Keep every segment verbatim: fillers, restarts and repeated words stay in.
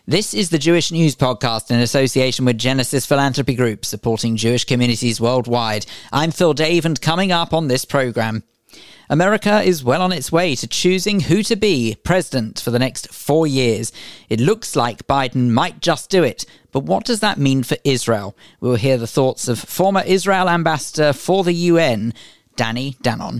This is the Jewish News Podcast in association with Genesis Philanthropy Group, supporting Jewish communities worldwide. I'm Phil Dave, and coming up on this programme, America is well on its way to choosing who to be president for the next four years. It looks like Biden might just do it, but what does that mean for Israel? We'll hear the thoughts of former Israel ambassador for the U N, Danny Danon.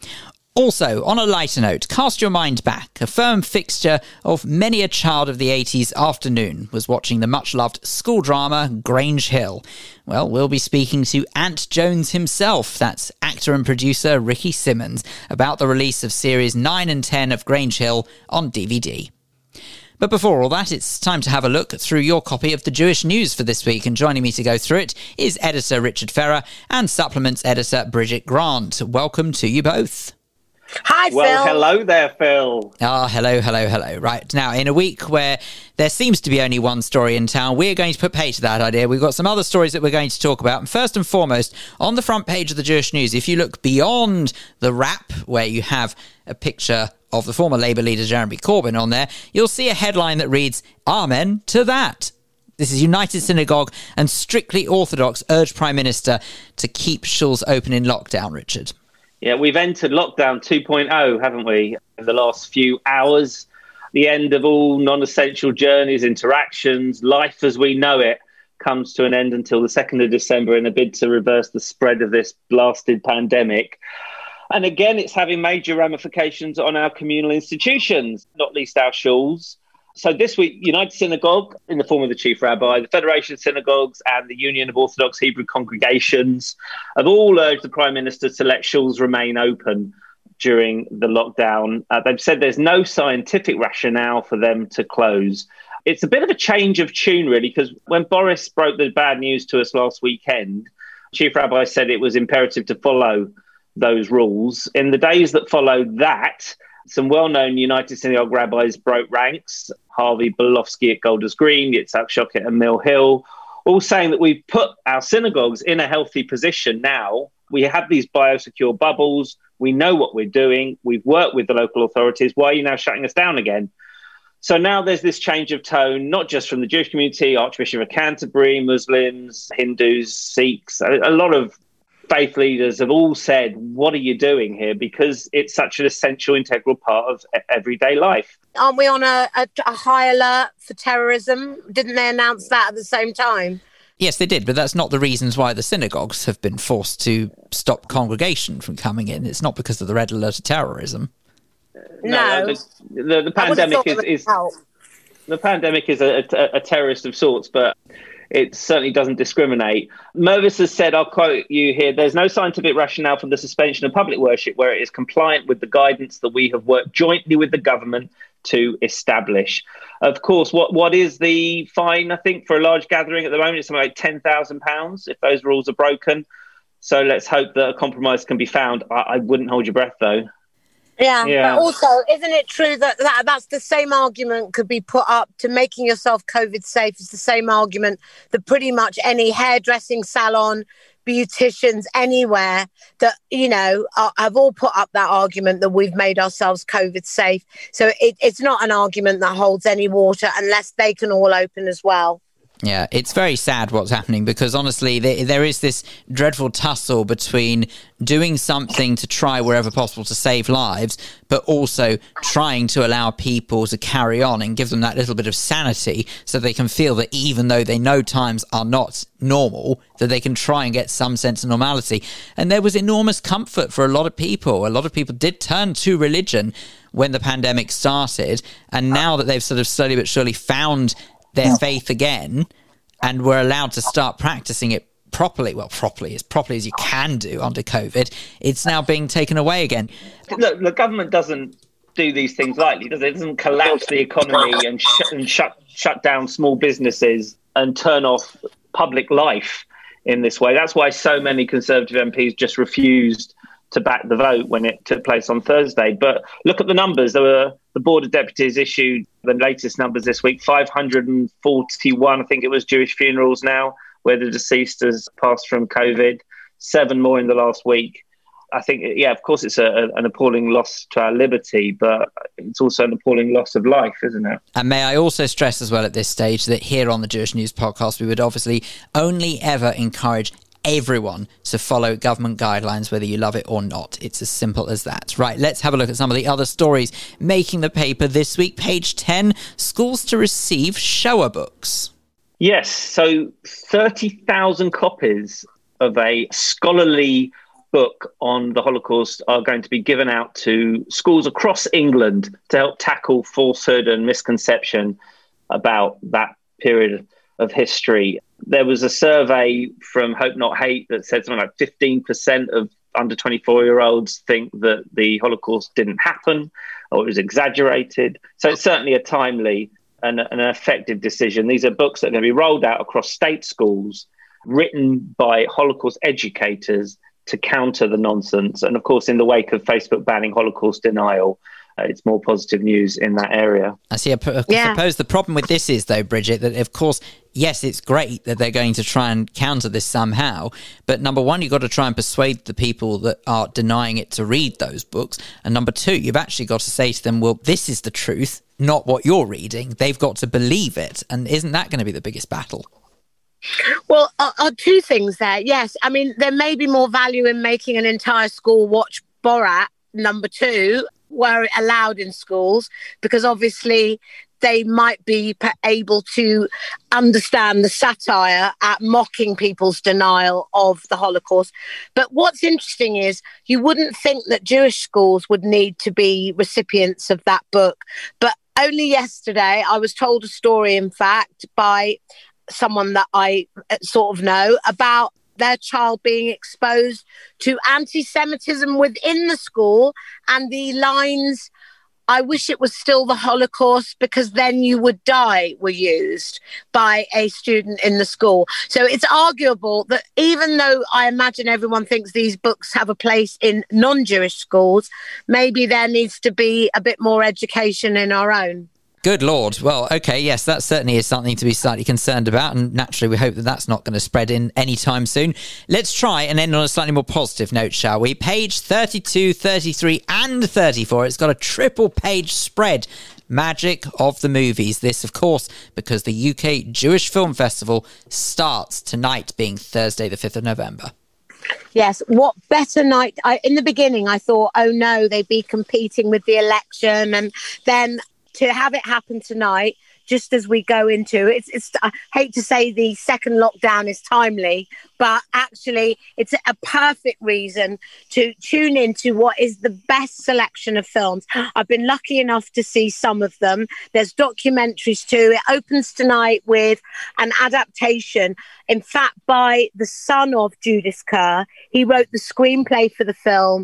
Also, on a lighter note, cast your mind back. A firm fixture of many a child of the eighties afternoon was watching the much-loved school drama Grange Hill. Well, we'll be speaking to Ant Jones himself, that's actor and producer Ricky Simmons, about the release of series nine and ten of Grange Hill on D V D. But before all that, it's time to have a look through your copy of the Jewish News for this week, and joining me to go through it is editor Richard Ferrer and supplements editor Bridget Grant. Welcome to you both. Hi, Phil. Well, hello there, Phil. Ah, oh, hello, hello, hello. Right, now, in a week where there seems to be only one story in town, we're going to put pay to that idea. We've got some other stories that we're going to talk about. And first and foremost, on the front page of the Jewish News, if you look beyond the wrap, where you have a picture of the former Labour leader Jeremy Corbyn on there, you'll see a headline that reads, Amen to that. This is United Synagogue and Strictly Orthodox urge Prime Minister to keep shuls open in lockdown, Richard. Yeah, we've entered lockdown two point oh, haven't we, in the last few hours? The end of all non-essential journeys, interactions, life as we know it comes to an end until the second of December in a bid to reverse the spread of this blasted pandemic. And again, it's having major ramifications on our communal institutions, not least our shuls. So this week, United Synagogue, in the form of the Chief Rabbi, the Federation of Synagogues and the Union of Orthodox Hebrew Congregations have all urged the Prime Minister to let shuls remain open during the lockdown. Uh, they've said there's no scientific rationale for them to close. It's a bit of a change of tune, really, because when Boris broke the bad news to us last weekend, Chief Rabbi said it was imperative to follow those rules. In the days that followed that, some well-known United Synagogue rabbis broke ranks, Harvey Bolofsky at Golders Green, Yitzhak Shoket at Mill Hill, all saying that we've put our synagogues in a healthy position now. We have these biosecure bubbles. We know what we're doing. We've worked with the local authorities. Why are you now shutting us down again? So now there's this change of tone, not just from the Jewish community, Archbishop of Canterbury, Muslims, Hindus, Sikhs, a, a lot of faith leaders have all said, what are you doing here? Because it's such an essential, integral part of everyday life. Aren't we on a, a, a high alert for terrorism? Didn't they announce that at the same time? Yes, they did, but that's not the reasons why the synagogues have been forced to stop congregation from coming in. It's not because of the red alert of terrorism. No. no the, the, the pandemic is, is the pandemic is a, a, a terrorist of sorts, but it certainly doesn't discriminate. Mervis has said, I'll quote you here, there's no scientific rationale for the suspension of public worship where it is compliant with the guidance that we have worked jointly with the government to establish. Of course, what, what is the fine, I think, for a large gathering at the moment? It's something like ten thousand pounds if those rules are broken. So let's hope that a compromise can be found. I, I wouldn't hold your breath, though. Yeah, yeah, but also, isn't it true that, that that's the same argument could be put up to making yourself COVID safe? It's the same argument that pretty much any hairdressing salon, beauticians, anywhere that, you know, are, have all put up that argument that we've made ourselves COVID safe. So it, it's not an argument that holds any water unless they can all open as well. Yeah, it's very sad what's happening because honestly, there, there is this dreadful tussle between doing something to try wherever possible to save lives, but also trying to allow people to carry on and give them that little bit of sanity so they can feel that even though they know times are not normal, that they can try and get some sense of normality. And there was enormous comfort for a lot of people. A lot of people did turn to religion when the pandemic started, and now that they've sort of slowly but surely found their faith again and were allowed to start practicing it properly, well, properly, as properly as you can do under COVID, it's now being taken away again. Look, the government doesn't do these things lightly, does it? It doesn't collapse the economy and, sh- and shut, shut down small businesses and turn off public life in this way. That's why so many Conservative M Ps just refused to back the vote when it took place on Thursday. But look at the numbers. There were, the Board of Deputies issued the latest numbers this week, five hundred forty-one, I think it was, Jewish funerals now, where the deceased has passed from COVID, seven more in the last week. I think, yeah, of course, it's a, a, an appalling loss to our liberty, but it's also an appalling loss of life, isn't it? And may I also stress as well at this stage that here on the Jewish News Podcast, we would obviously only ever encourage everyone to follow government guidelines, whether you love it or not. It's as simple as that. Right, let's have a look at some of the other stories making the paper this week. Page ten, schools to receive Shoah books. Yes, so thirty thousand copies of a scholarly book on the Holocaust are going to be given out to schools across England to help tackle falsehood and misconception about that period of history. There was a survey from Hope Not Hate that said something like fifteen percent of under twenty-four-year-olds think that the Holocaust didn't happen or it was exaggerated. So it's certainly a timely and an effective decision. These are books that are going to be rolled out across state schools, written by Holocaust educators to counter the nonsense. And of course, in the wake of Facebook banning Holocaust denial, uh, it's more positive news in that area. I see. I, p- I yeah. suppose the problem with this is, though, Bridget, that of course, yes, it's great that they're going to try and counter this somehow. But number one, you've got to try and persuade the people that are denying it to read those books. And number two, you've actually got to say to them, well, this is the truth, not what you're reading. They've got to believe it. And isn't that going to be the biggest battle? Well, uh, uh, two things there. Yes, I mean, there may be more value in making an entire school watch Borat, number two, were it allowed in schools, because obviously they might be p- able to understand the satire at mocking people's denial of the Holocaust. But what's interesting is you wouldn't think that Jewish schools would need to be recipients of that book. But only yesterday I was told a story, in fact, by someone that I sort of know about their child being exposed to anti-Semitism within the school, and the lines, "I wish it was still the Holocaust because then you would die," were used by a student in the school. So it's arguable that even though I imagine everyone thinks these books have a place in non-Jewish schools, maybe there needs to be a bit more education in our own. Good Lord. Well, okay, yes, that certainly is something to be slightly concerned about, and naturally we hope that that's not going to spread in anytime soon. Let's try and end on a slightly more positive note, shall we? Page thirty-two, thirty-three and thirty-four. It's got a triple page spread. Magic of the movies. This, of course, because the U K Jewish Film Festival starts tonight, being Thursday the fifth of November. Yes, what better night? I, in the beginning, I thought, oh no, they'd be competing with the election, and then to have it happen tonight, just as we go into it's, it's I hate to say the second lockdown is timely, but actually it's a perfect reason to tune into what is the best selection of films. I've been lucky enough to see some of them. There's documentaries too. It opens tonight with an adaptation, in fact, by the son of Judith Kerr. He wrote the screenplay for the film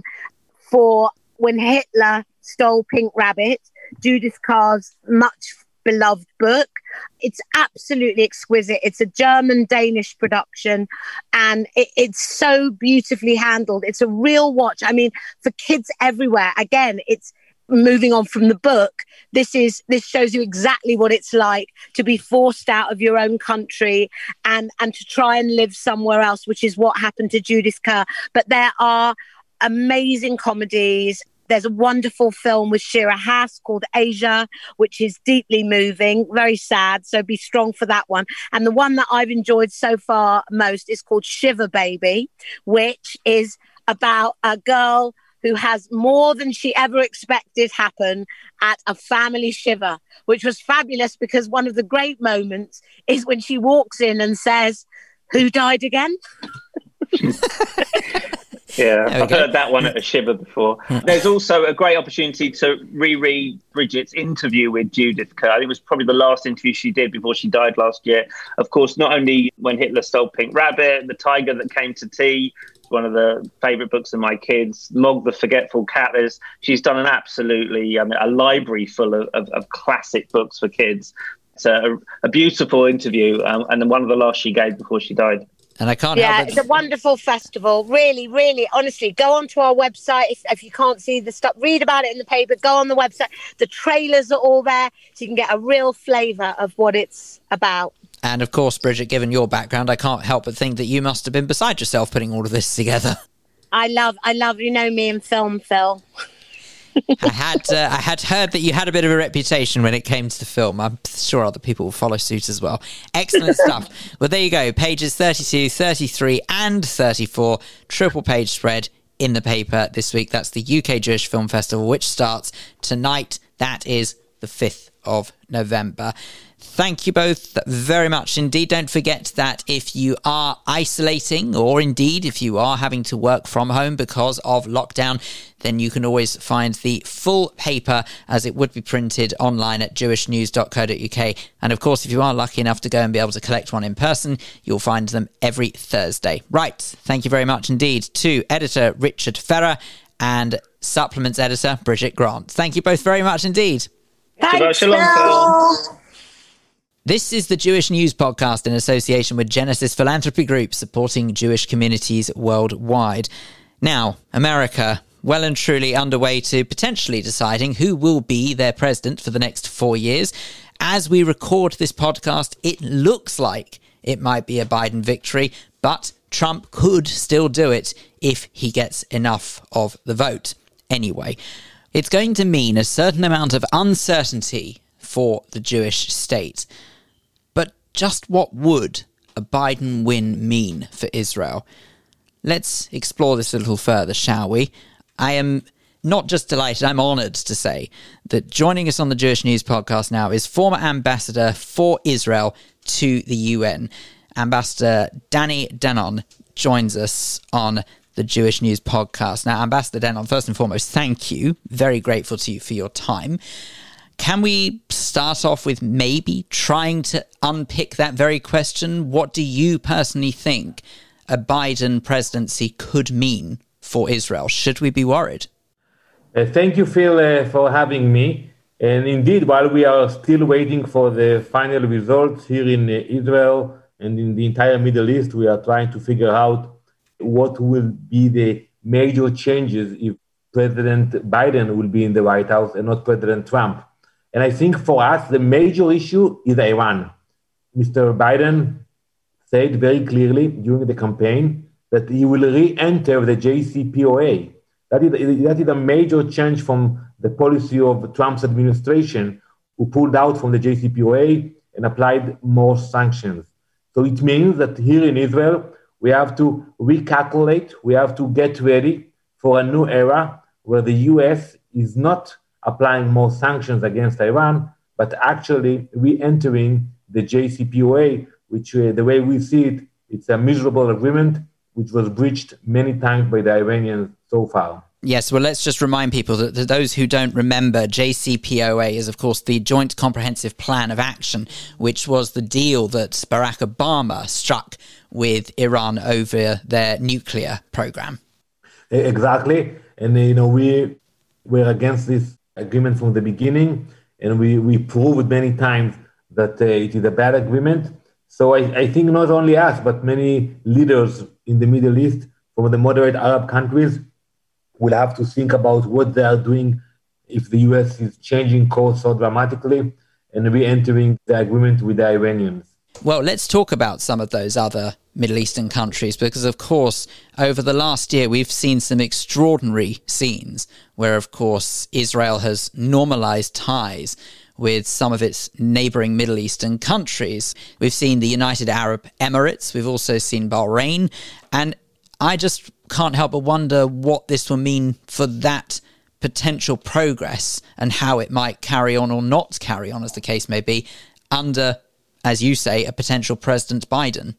for When Hitler Stole Pink Rabbit, Judith Kerr's much beloved book. It's absolutely exquisite. It's a German-Danish production, and it, it's so beautifully handled. It's a real watch. I mean, for kids everywhere. Again, it's moving on from the book. This is this shows you exactly what it's like to be forced out of your own country and and to try and live somewhere else, which is what happened to Judith Kerr. But there are amazing comedies. There's a wonderful film with Shira Haas called Asia, which is deeply moving, very sad. So be strong for that one. And the one that I've enjoyed so far most is called Shiver Baby, which is about a girl who has more than she ever expected happen at a family shiver, which was fabulous because one of the great moments is when she walks in and says, "Who died again?" Yeah, I've go. heard that one at a shiver before. There's also a great opportunity to reread Bridget's interview with Judith Kerr. I think it was probably the last interview she did before she died last year. Of course, not only When Hitler Stole Pink Rabbit, The Tiger That Came to Tea, one of the favourite books of my kids, Mog the Forgetful Cat. There's, she's done an absolutely, I mean, a library full of, of, of classic books for kids. It's a, a beautiful interview, um, and one of the last she gave before she died. And I can't yeah, help it's a wonderful festival. Really, really, honestly, go onto our website. If, if you can't see the stuff, read about it in the paper, go on the website. The trailers are all there, so you can get a real flavour of what it's about. And of course, Bridget, given your background, I can't help but think that you must have been beside yourself putting all of this together. I love, I love, you know me in film, Phil. I had uh, I had heard that you had a bit of a reputation when it came to the film. I'm sure other people will follow suit as well. Excellent stuff. Well, there you go. Pages thirty-two, thirty-three and thirty-four. Triple page spread in the paper this week. That's the U K Jewish Film Festival, which starts tonight. That is the fifth of November. Thank you both very much indeed. Don't forget that if you are isolating, or indeed if you are having to work from home because of lockdown, then you can always find the full paper as it would be printed online at jewish news dot co dot uk. And of course, if you are lucky enough to go and be able to collect one in person, you'll find them every Thursday. Right. Thank you very much indeed to editor Richard Ferrer and supplements editor Bridget Grant. Thank you both very much indeed. Thanks, Phil. This is the Jewish News Podcast in association with Genesis Philanthropy Group, supporting Jewish communities worldwide. Now, America, well and truly underway to potentially deciding who will be their president for the next four years. As we record this podcast, it looks like it might be a Biden victory, but Trump could still do it if he gets enough of the vote. Anyway, it's going to mean a certain amount of uncertainty for the Jewish state. Just what would a Biden win mean for Israel? Let's explore this a little further, shall we? I am not just delighted, I'm honoured to say that joining us on the Jewish News Podcast now is former ambassador for Israel to the U N. Ambassador Danny Danon joins us on the Jewish News Podcast. Now, Ambassador Danon, first and foremost, thank you. Very grateful to you for your time. Can we start off with maybe trying to unpick that very question? What do you personally think a Biden presidency could mean for Israel? Should we be worried? Uh, thank you, Phil, uh, for having me. And indeed, while we are still waiting for the final results here in uh, Israel and in the entire Middle East, we are trying to figure out what will be the major changes if President Biden will be in the White House and not President Trump. And I think for us, the major issue is Iran. Mister Biden said very clearly during the campaign that he will re-enter the J C P O A. That is, that is a major change from the policy of Trump's administration, who pulled out from the J C P O A and applied more sanctions. So it means that here in Israel, we have to recalculate, we have to get ready for a new era where the U S is not applying more sanctions against Iran, but actually re-entering the J C P O A, which uh, the way we see it, it's a miserable agreement which was breached many times by the Iranians so far. Yes, well, let's just remind people that, that those who don't remember, J C P O A is, of course, the Joint Comprehensive Plan of Action, which was the deal that Barack Obama struck with Iran over their nuclear program. Exactly. And, you know, we were against this agreement from the beginning, and we, we proved many times that uh, it is a bad agreement. So I, I think not only us, but many leaders in the Middle East from the moderate Arab countries will have to think about what they are doing if the U S is changing course so dramatically and re-entering the agreement with the Iranians. Well, let's talk about some of those other Middle Eastern countries, because, of course, over the last year, we've seen some extraordinary scenes where, of course, Israel has normalized ties with some of its neighboring Middle Eastern countries. We've seen the United Arab Emirates. We've also seen Bahrain. And I just can't help but wonder what this will mean for that potential progress and how it might carry on or not carry on, as the case may be, under, as you say, a potential President Biden.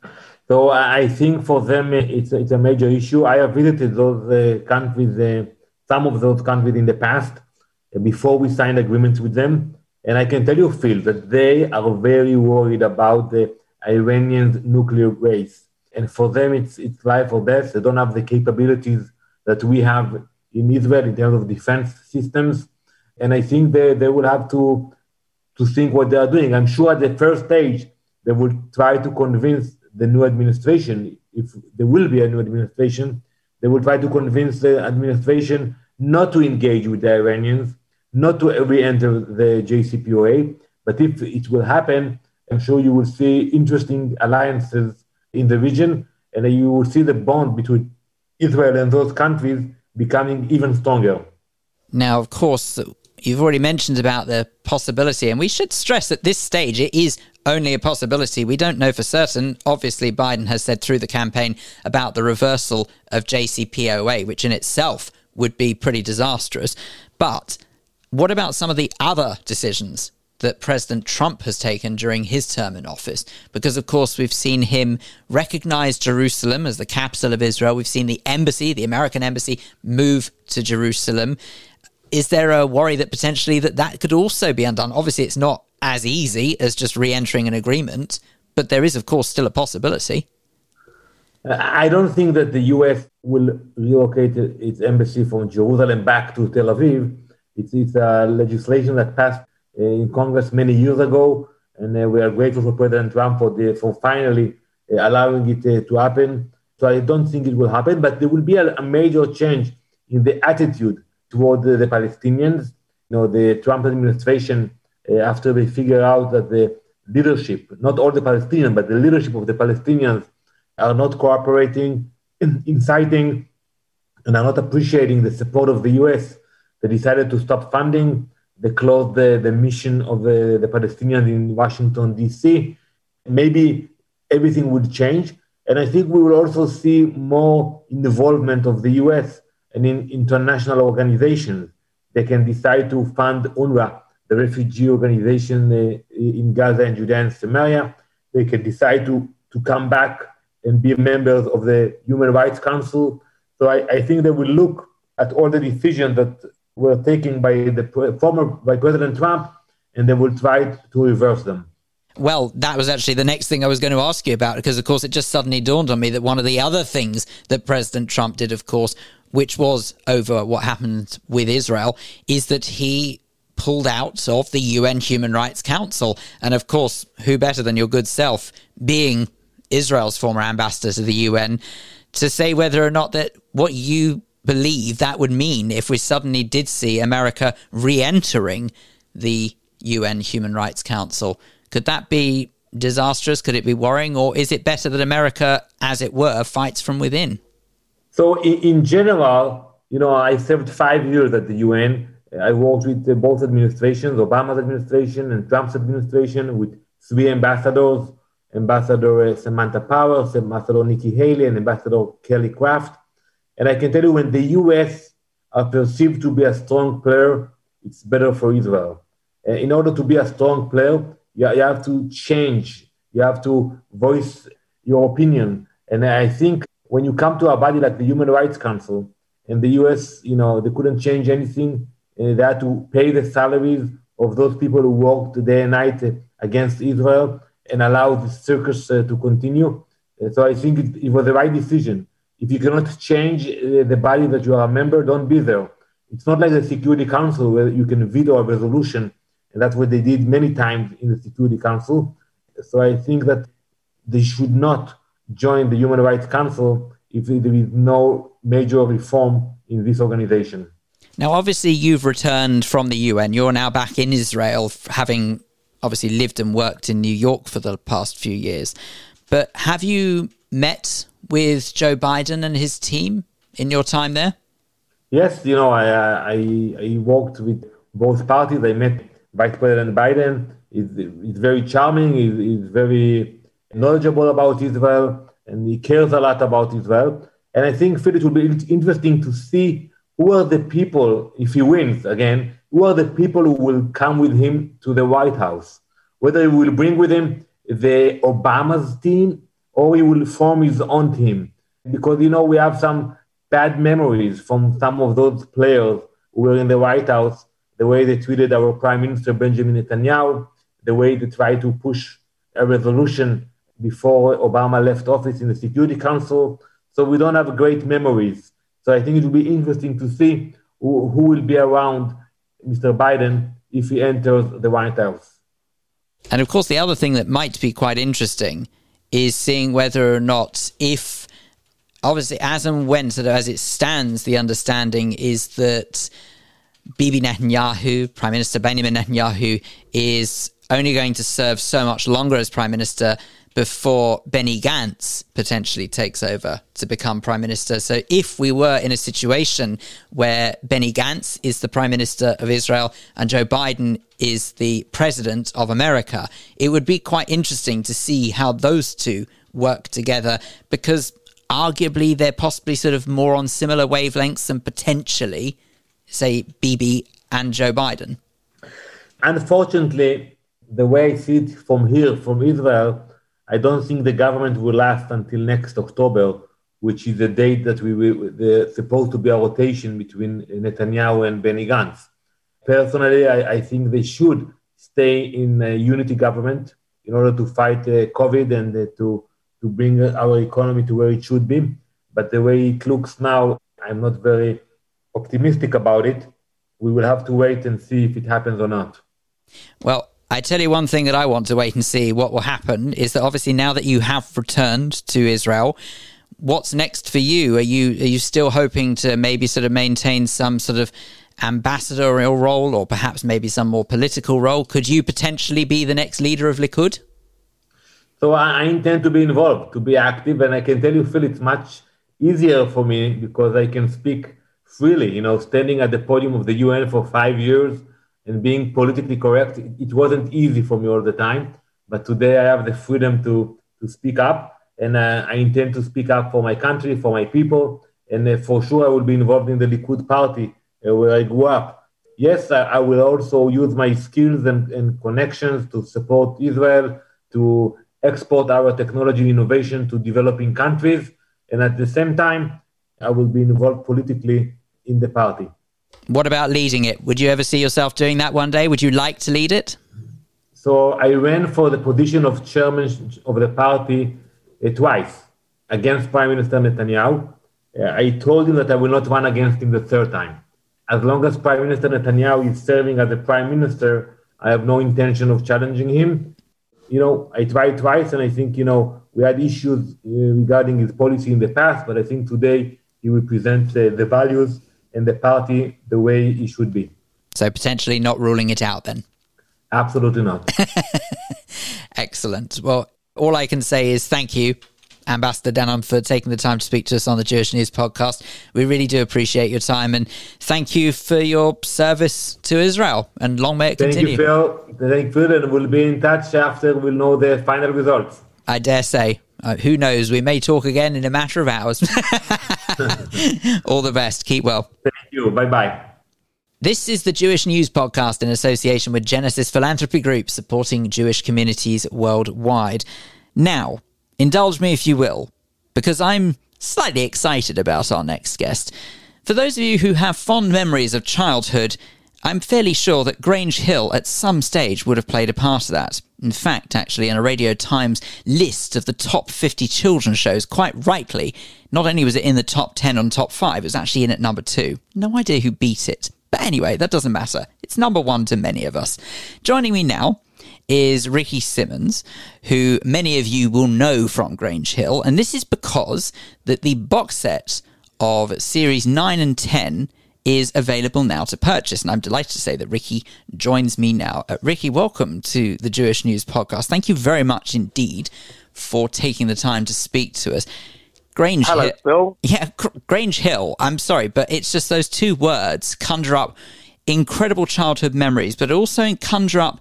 So I think for them, it's, it's a major issue. I have visited those uh, countries, uh, some of those countries in the past, uh, before we signed agreements with them. And I can tell you, Phil, that they are very worried about the Iranian nuclear race. And for them, it's, it's life or death. They don't have the capabilities that we have in Israel in terms of defense systems. And I think they, they will have to, to think what they are doing. I'm sure at the first stage, they will try to convince the new administration, if there will be a new administration, they will try to convince the administration not to engage with the Iranians, not to re-enter the J C P O A. But if it will happen, I'm sure you will see interesting alliances in the region, and you will see the bond between Israel and those countries becoming even stronger. Now, of course, you've already mentioned about the possibility, and we should stress at this stage it is only a possibility. We don't know for certain. Obviously, Biden has said through the campaign about the reversal of J C P O A, which in itself would be pretty disastrous. But what about some of the other decisions that President Trump has taken during his term in office? Because, of course, we've seen him recognize Jerusalem as the capital of Israel. We've seen the embassy, the American embassy, move to Jerusalem. Is there a worry that potentially that that could also be undone? Obviously, it's not as easy as just re-entering an agreement, but there is, of course, still a possibility. I don't think that the U S will relocate its embassy from Jerusalem back to Tel Aviv. It's, it's a legislation that passed in Congress many years ago, and uh, we are grateful for President Trump for, the, for finally uh, allowing it uh, to happen. So I don't think it will happen, but there will be a, a major change in the attitude toward the, the Palestinians. You know, the Trump administration, uh, after they figure out that the leadership, not all the Palestinians, but the leadership of the Palestinians are not cooperating, in, inciting, and are not appreciating the support of the U S, they decided to stop funding. They closed the, the mission of the, the Palestinians in Washington, D C. Maybe everything would change. And I think we will also see more involvement of the U S and in international organizations. They can decide to fund UNRWA, the refugee organization uh, in Gaza and Judea and Samaria. They can decide to, to come back and be members of the Human Rights Council. So I, I think they will look at all the decisions that were taken by the former by President Trump, and they will try to reverse them. Well, that was actually the next thing I was going to ask you about, because, of course, it just suddenly dawned on me that one of the other things that President Trump did, of course, which was over what happened with Israel, is that he pulled out of the U N Human Rights Council. And, of course, who better than your good self, being Israel's former ambassador to the U N, to say whether or not that what you believe that would mean if we suddenly did see America re-entering the U N Human Rights Council. Could that be disastrous? Could it be worrying? Or is it better that America, as it were, fights from within? So in, in general, you know, I served five years at the U N. I worked with both administrations, Obama's administration and Trump's administration, with three ambassadors, Ambassador Samantha Powers, Ambassador Nikki Haley, and Ambassador Kelly Craft. And I can tell you, when the U S are perceived to be a strong player, it's better for Israel. Uh, in order to be a strong player, you, you have to change. You have to voice your opinion. And I think when you come to a body like the Human Rights Council, and the U S, you know, they couldn't change anything. Uh, they had to pay the salaries of those people who worked day and night uh, against Israel and allow the circus uh, to continue. Uh, so I think it, it was the right decision. If you cannot change uh, the body that you are a member, don't be there. It's not like the Security Council where you can veto a resolution, and that's what they did many times in the Security Council. So I think that they should not join the Human Rights Council if there is no major reform in this organization. Now, obviously, you've returned from the U N. You're now back in Israel, having obviously lived and worked in New York for the past few years. But have you met with Joe Biden and his team in your time there? Yes, you know, I I, I worked with both parties. I met Vice President Biden. He's, he's very charming. He's, he's very knowledgeable about Israel, and he cares a lot about Israel. And I think, Phil, it will be interesting to see who are the people, if he wins again, who are the people who will come with him to the White House? Whether he will bring with him the Obama's team or he will form his own team. Because, you know, we have some bad memories from some of those players who were in the White House, the way they treated our Prime Minister Benjamin Netanyahu, the way they tried to push a resolution before Obama left office in the Security Council. So we don't have great memories. So I think it will be interesting to see who, who will be around Mister Biden if he enters the White House. And of course, the other thing that might be quite interesting is seeing whether or not, if obviously as and when, sort of as it stands, the understanding is that Bibi Netanyahu, Prime Minister Benjamin Netanyahu, is only going to serve so much longer as Prime Minister, before Benny Gantz potentially takes over to become Prime Minister. So if we were in a situation where Benny Gantz is the Prime Minister of Israel and Joe Biden is the President of America, it would be quite interesting to see how those two work together, because arguably they're possibly sort of more on similar wavelengths than potentially, say, Bibi and Joe Biden. Unfortunately, the way I see it from here, from Israel, I don't think the government will last until next October, which is the date that we will, there's supposed to be a rotation between Netanyahu and Benny Gantz. Personally, I, I think they should stay in a unity government in order to fight uh, COVID and uh, to, to bring our economy to where it should be. But the way it looks now, I'm not very optimistic about it. We will have to wait and see if it happens or not. Well, I tell you one thing that I want to wait and see what will happen is that obviously now that you have returned to Israel, what's next for you? Are you are you still hoping to maybe sort of maintain some sort of ambassadorial role, or perhaps maybe some more political role? Could you potentially be the next leader of Likud? So I intend to be involved, to be active, and I can tell you, Phil, it's much easier for me because I can speak freely. You know, standing at the podium of the U N for five years and being politically correct, it wasn't easy for me all the time. But today I have the freedom to, to speak up, and uh, I intend to speak up for my country, for my people, and uh, for sure I will be involved in the Likud party uh, where I grew up. Yes, I, I will also use my skills and, and connections to support Israel, to export our technology innovation to developing countries, and at the same time, I will be involved politically in the party. What about leading it? Would you ever see yourself doing that one day? Would you like to lead it? So I ran for the position of chairman of the party uh, twice against Prime Minister Netanyahu. Uh, I told him that I will not run against him the third time. As long as Prime Minister Netanyahu is serving as the Prime Minister, I have no intention of challenging him. You know, I tried twice, and I think, you know, we had issues uh, regarding his policy in the past, but I think today he represents uh, the values and the party the way it should be. So potentially not ruling it out then? Absolutely not. Excellent. Well, all I can say is thank you, Ambassador Danon, for taking the time to speak to us on the Jewish News Podcast. We really do appreciate your time, and thank you for your service to Israel, and long may it thank continue. You, Phil. Thank you, Phil, and we'll be in touch after we'll know the final results. I dare say. Uh, who knows? We may talk again in a matter of hours. All the best. Keep well. Thank you. Bye-bye. This is the Jewish News Podcast in association with Genesis Philanthropy Group, supporting Jewish communities worldwide. Now, indulge me if you will, because I'm slightly excited about our next guest. For those of you who have fond memories of childhood, I'm fairly sure that Grange Hill at some stage would have played a part of that. In fact, actually, in a Radio Times list of the top fifty children's shows, quite rightly, not only was it in the top ten on top five, it was actually in at number two. No idea who beat it. But anyway, that doesn't matter. It's number one to many of us. Joining me now is Ricky Simmons, who many of you will know from Grange Hill. And this is because that the box set of series nine and ten is available now to purchase. And I'm delighted to say that Ricky joins me now. Uh, Ricky, welcome to the Jewish News Podcast. Thank you very much indeed for taking the time to speak to us. Grange Hello, Hill. Phil. Yeah, Grange Hill. I'm sorry, but it's just those two words conjure up incredible childhood memories, but also conjure up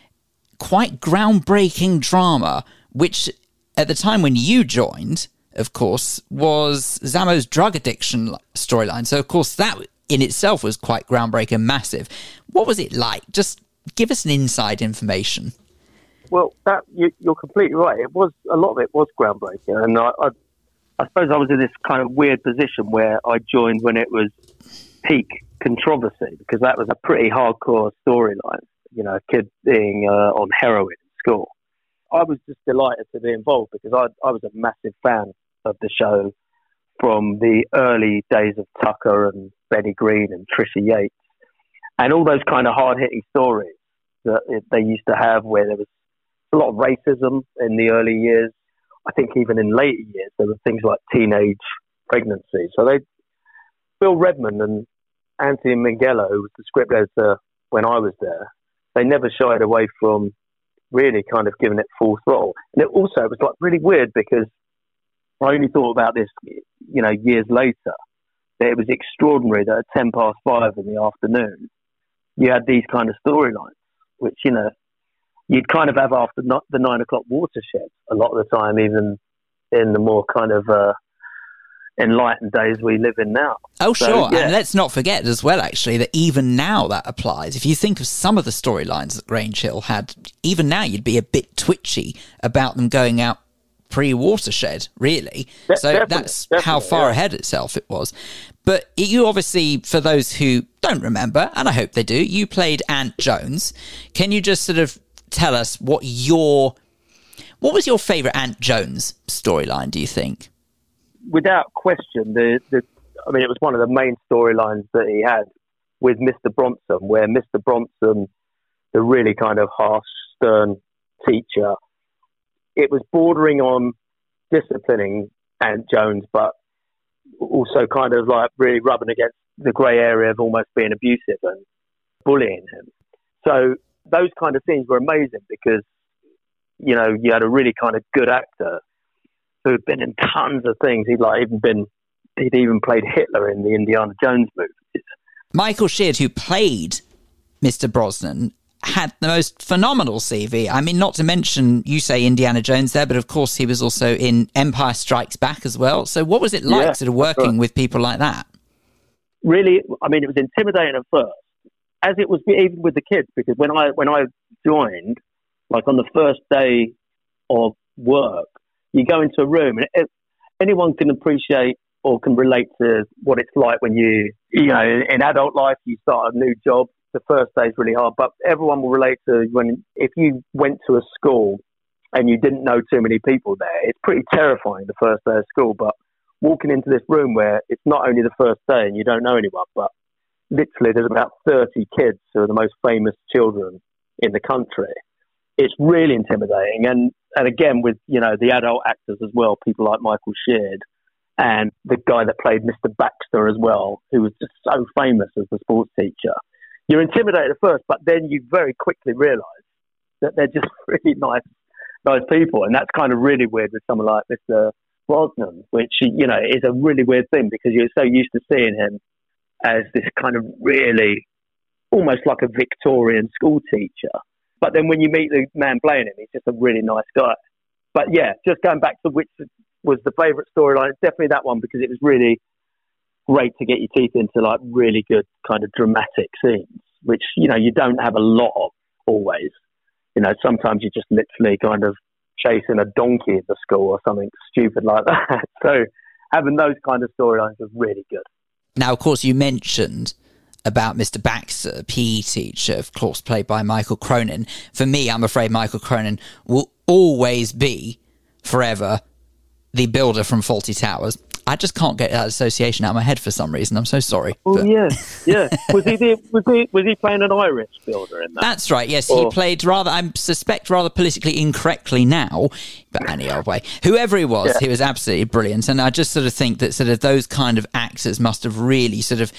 quite groundbreaking drama, which at the time when you joined, of course, was Zamo's drug addiction storyline. So, of course, that in itself was quite groundbreaking and massive. What was it like? Just give us an inside information. Well, that you, you're completely right. It was a lot of it was groundbreaking, and I, I, I suppose I was in this kind of weird position where I joined when it was peak controversy, because that was a pretty hardcore storyline. You know, a kid being uh, on heroin in school. I was just delighted to be involved because I, I was a massive fan of the show from the early days of Tucker and Benny Green and Trisha Yates, and all those kind of hard-hitting stories that it, they used to have, where there was a lot of racism in the early years. I think even in later years there were things like teenage pregnancy. So they, Bill Redman and Anthony Minghella, who was the script editor when I was there, they never shied away from really kind of given it full throttle. And it also was like really weird because I only thought about this, you know, years later, that it was extraordinary that at ten past five in the afternoon, you had these kind of storylines, which, you know, you'd kind of have after not the nine o'clock watershed a lot of the time, even in the more kind of uh, enlightened days we live in now. Oh, so, sure. Yeah. And let's not forget as well, actually, that even now that applies. If you think of some of the storylines that Grange Hill had, even now you'd be a bit twitchy about them going out pre-watershed, really. De- so definitely, that's definitely, how far yeah. ahead itself it was. But you obviously, for those who don't remember, and I hope they do, you played Ant Jones. Can you just sort of tell us what your... What was your favourite Ant Jones storyline, do you think? Without question, the, the I mean, it was one of the main storylines that he had with Mister Bronson, where Mister Bronson, the really kind of harsh, stern teacher, it was bordering on disciplining Ant Jones, but also kind of like really rubbing against the grey area of almost being abusive and bullying him. So those kind of scenes were amazing because, you know, you had a really kind of good actor who had been in tons of things. He'd like even been, he'd even played Hitler in the Indiana Jones movies. Michael Sheard, who played Mister Brosnan, had the most phenomenal C V. I mean, not to mention, you say Indiana Jones there, but of course he was also in Empire Strikes Back as well. So what was it like Yeah, sort of working right. with people like that? Really, I mean, it was intimidating at first, as it was even with the kids, because when I when I joined, like on the first day of work, you go into a room and it, anyone can appreciate or can relate to what it's like when you, you know, in, in adult life, you start a new job. The first day is really hard, but everyone will relate to when, if you went to a school and you didn't know too many people there, it's pretty terrifying the first day of school, but walking into this room where it's not only the first day and you don't know anyone, but literally there's about thirty kids who are the most famous children in the country. It's really intimidating. And, and again, with, you know, the adult actors as well, people like Michael Sheard and the guy that played Mister Baxter as well, who was just so famous as the sports teacher. You're intimidated at first, but then you very quickly realise that they're just really nice, nice people. And that's kind of really weird with someone like Mister Brosnan, which, you know, is a really weird thing because you're so used to seeing him as this kind of really almost like a Victorian school teacher. But then when you meet the man playing him, he's just a really nice guy. But yeah, just going back to which was the favourite storyline, it's definitely that one because it was really great to get your teeth into like really good kind of dramatic scenes, which, you know, you don't have a lot of always. You know, sometimes you're just literally kind of chasing a donkey in the school or something stupid like that. So having those kind of storylines was really good. Now, of course, you mentioned about Mister Baxter, P E teacher, of course, played by Michael Cronin. For me, I'm afraid Michael Cronin will always be, forever, the builder from Fawlty Towers. I just can't get that association out of my head for some reason. I'm so sorry. Oh, but... yeah, yeah. Was he, the, was he was he playing an Irish builder in that? That's right, yes. Or... He played rather, I suspect, rather politically incorrectly now, but any old way. Whoever he was, yeah. He was absolutely brilliant. And I just sort of think that sort of those kind of actors must have really sort of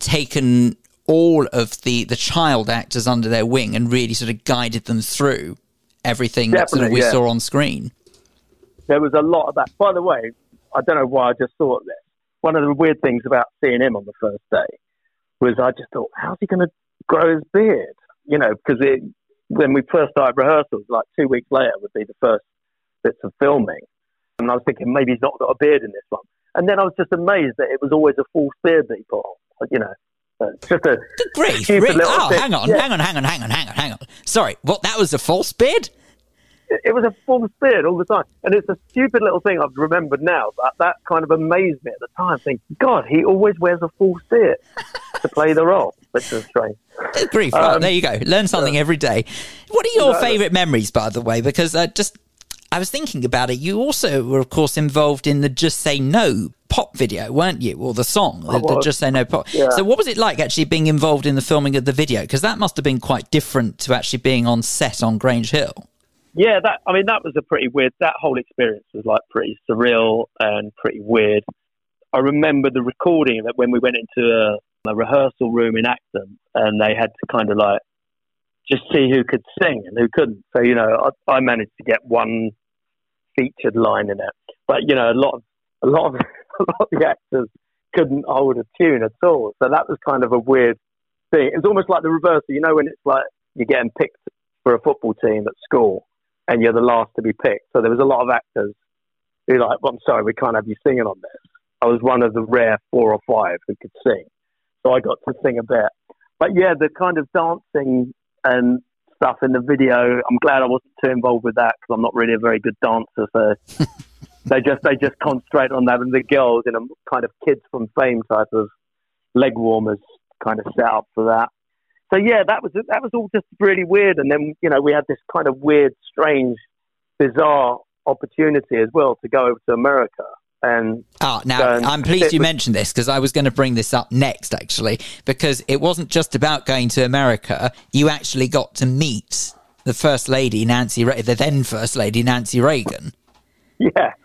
taken all of the, the child actors under their wing and really sort of guided them through everything Definitely, that sort of we yeah. saw on screen. There was a lot of that. By the way, I don't know why I just thought of this. One of the weird things about seeing him on the first day was I just thought, how's he going to grow his beard? You know, because it, when we first started rehearsals, like two weeks later would be the first bits of filming. And I was thinking, maybe he's not got a beard in this one. And then I was just amazed that it was always a false beard that he put on. You know, it's just a Good grief. stupid Really? little Oh, thing. hang on, Yeah. hang on, hang on, hang on, hang on, hang on. Sorry, what, that was a false beard? It was a false beard all the time. And it's a stupid little thing I've remembered now, but that kind of amazed me at the time, thinking, God, he always wears a false beard to play the role, which is strange. Good grief. Um, Right, there you go. Learn something yeah. every day. What are your Exactly. favourite memories, by the way? Because I just, I was thinking about it. You also were, of course, involved in the Just Say No pop video, weren't you? Or the song, the, the Just Say No pop. Yeah. So what was it like actually being involved in the filming of the video? Because that must have been quite different to actually being on set on Grange Hill. Yeah, that I mean, that was a pretty weird, that whole experience was like pretty surreal and pretty weird. I remember the recording of it when we went into a, a rehearsal room in Acton and they had to kind of like just see who could sing and who couldn't. So, you know, I, I managed to get one featured line in it. But, you know, a lot of, a lot of, a lot of the actors couldn't hold a tune at all. So that was kind of a weird thing. It was almost like the reverse. You know, when it's like you're getting picked for a football team at school and you're the last to be picked. So there was a lot of actors who were like, well, I'm sorry, we can't have you singing on this. I was one of the rare four or five who could sing. So I got to sing a bit. But yeah, the kind of dancing and stuff in the video, I'm glad I wasn't too involved with that because I'm not really a very good dancer. So they just they just concentrate on that. And the girls in a kind of Kids from Fame type of leg warmers kind of set up for that. So yeah, that was that was all just really weird. And then, you know, we had this kind of weird, strange, bizarre opportunity as well to go over to America. And oh, now and I'm pleased you was, mentioned this because I was going to bring this up next, actually, because it wasn't just about going to America. You actually got to meet the First Lady, Nancy, Re- the then First Lady, Nancy Reagan. Yeah.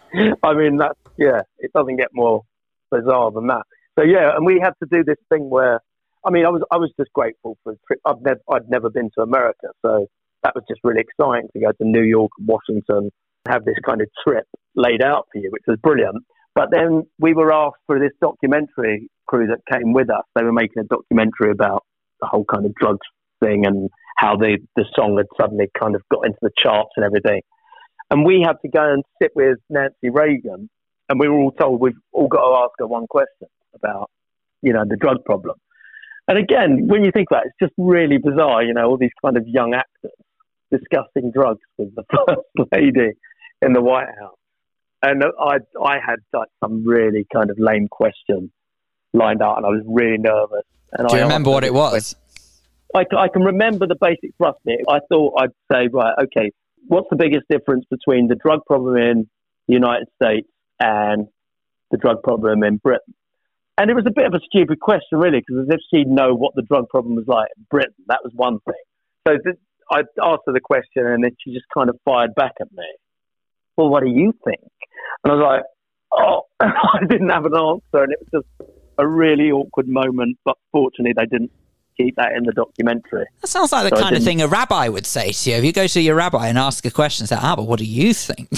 I mean, that's, yeah, it doesn't get more bizarre than that. So, yeah, and we had to do this thing where, I mean, I was I was just grateful for the trip. I've never, I'd never been to America, so that was just really exciting to go to New York, Washington, have this kind of trip laid out for you, which was brilliant. But then we were asked for this documentary crew that came with us. They were making a documentary about the whole kind of drugs thing and how the, the song had suddenly kind of got into the charts and everything. And we had to go and sit with Nancy Reagan, and we were all told we've all got to ask her one question about, you know, the drug problem. And again, when you think about it, it's just really bizarre, you know, all these kind of young actors discussing drugs with the First Lady in the White House. And I I had like some really kind of lame question lined out, and I was really nervous. And Do you I remember what it was? I, I can remember the basic thrust of it. I thought I'd say, right, okay, what's the biggest difference between the drug problem in the United States and the drug problem in Britain? And it was a bit of a stupid question, really, because as if she'd know what the drug problem was like in Britain. That was one thing. So th- I asked her the question, and then she just kind of fired back at me. Well, what do you think? And I was like, oh, I didn't have an answer. And it was just a really awkward moment. But fortunately, they didn't keep that in the documentary. That sounds like the so kind of thing a rabbi would say to you. If you go to your rabbi and ask a question, say, ah, but what do you think?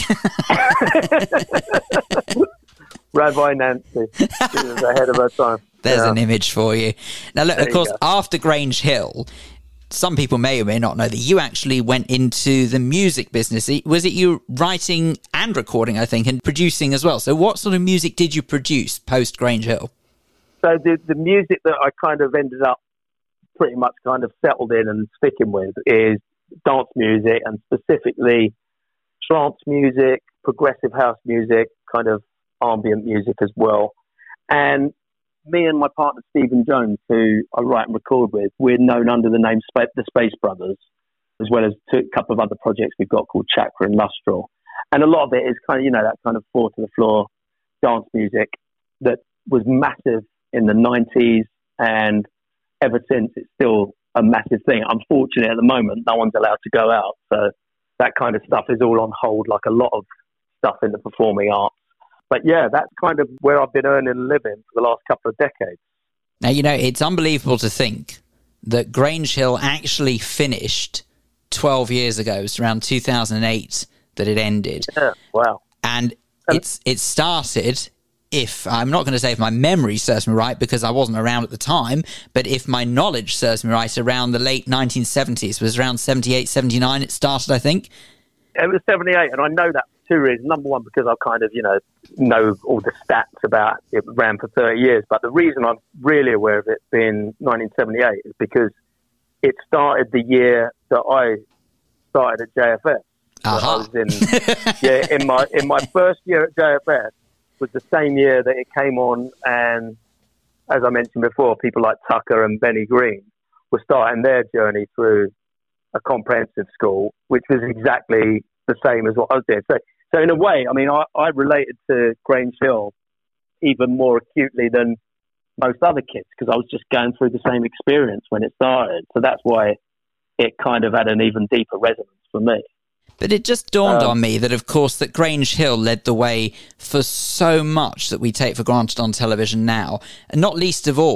Rabbi Nancy. She was ahead of her time. There's yeah. an image for you. Now, look, there of course, after Grange Hill, some people may or may not know that you actually went into the music business. Was it you writing and recording, I think, and producing as well? So what sort of music did you produce post Grange Hill? So the, the music that I kind of ended up pretty much kind of settled in and sticking with is dance music, and specifically trance music, progressive house music, kind of ambient music as well. And me and my partner Stephen Jones, who I write and record with, we're known under the name Sp- the Space Brothers, as well as two, a couple of other projects we've got called Chakra and Lustral. And a lot of it is kind of, you know, that kind of four to the floor dance music that was massive in the nineties, and ever since it's still a massive thing. Unfortunately, at the moment, no one's allowed to go out, so that kind of stuff is all on hold, like a lot of stuff in the performing arts. But yeah, that's kind of where I've been earning a living for the last couple of decades. Now, you know, it's unbelievable to think that Grange Hill actually finished twelve years ago. It was around two thousand eight that it ended. Yeah, wow. And it's it started, if, I'm not going to say if my memory serves me right, because I wasn't around at the time, but if my knowledge serves me right, around the late nineteen seventies. It was around seventy-eight, seventy-nine it started, I think. It was seventy-eight, and I know that for two reasons. Number one, because I kind of, you know, know all the stats about it ran for thirty years. But the reason I'm really aware of it being nineteen seventy-eight is because it started the year that I started at J F S. Uh-huh. I was in, yeah, in my in my first year at J F S was the same year that it came on, and as I mentioned before, people like Tucker and Benny Green were starting their journey through a comprehensive school, which was exactly the same as what I was doing. So, so in a way, I mean, I, I related to Grange Hill even more acutely than most other kids because I was just going through the same experience when it started. So that's why it kind of had an even deeper resonance for me. But it just dawned um, on me that, of course, that Grange Hill led the way for so much that we take for granted on television now. And not least of all,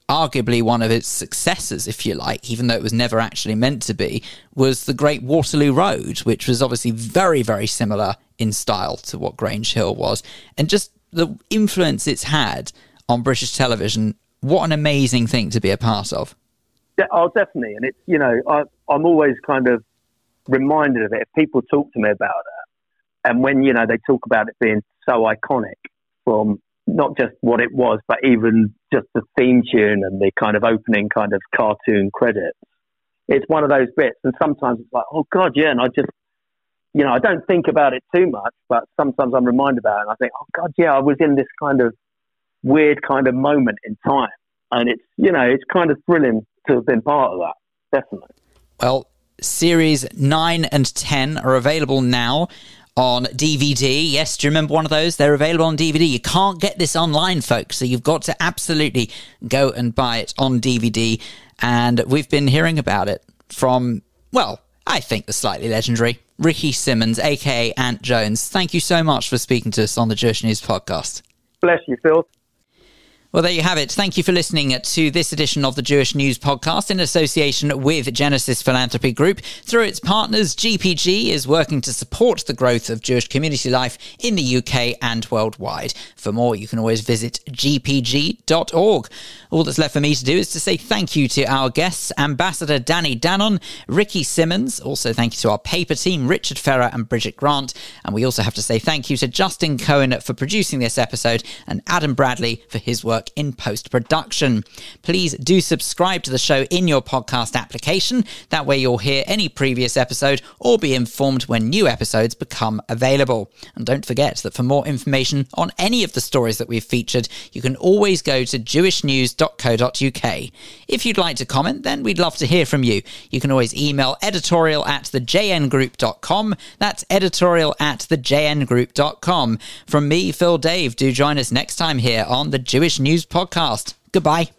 arguably one of its successors, if you like, even though it was never actually meant to be, was the Great Waterloo Road, which was obviously very, very similar in style to what Grange Hill was. And just the influence it's had on British television, what an amazing thing to be a part of. Yeah, oh, definitely. And it's, you know, I, I'm always kind of reminded of it. If people talk to me about it, and when, you know, they talk about it being so iconic from not just what it was, but even just the theme tune and the kind of opening kind of cartoon credits. It's one of those bits. And sometimes it's like, oh, God, yeah. And I just, you know, I don't think about it too much, but sometimes I'm reminded about it. And I think, oh, God, yeah, I was in this kind of weird kind of moment in time. And it's, you know, it's kind of thrilling to have been part of that. Definitely. Well, series nine and ten are available now on D V D. Yes, do you remember one of those? They're available on D V D. You can't get this online, folks, so you've got to absolutely go and buy it on D V D. And we've been hearing about it from, well, I think the slightly legendary Ricky Simmons, a k a. Ant Jones. Thank you so much for speaking to us on the Jewish News Podcast. Bless you, Phil. Well, there you have it. Thank you for listening to this edition of the Jewish News Podcast in association with Genesis Philanthropy Group. Through its partners, G P G is working to support the growth of Jewish community life in the U K and worldwide. For more, you can always visit g p g dot org. All that's left for me to do is to say thank you to our guests, Ambassador Danny Danon, Ricky Simmons. Also, thank you to our paper team, Richard Ferrer and Bridget Grant. And we also have to say thank you to Justin Cohen for producing this episode and Adam Bradley for his work in post-production. Please do subscribe to the show in your podcast application. That way you'll hear any previous episode or be informed when new episodes become available. And don't forget that for more information on any of the stories that we've featured, you can always go to jewish news dot co dot u k. If you'd like to comment, then we'd love to hear from you. You can always email editorial at the j n group dot com. That's editorial at the j n group dot com. From me, Phil Dave, do join us next time here on the Jewish News Podcast. Goodbye.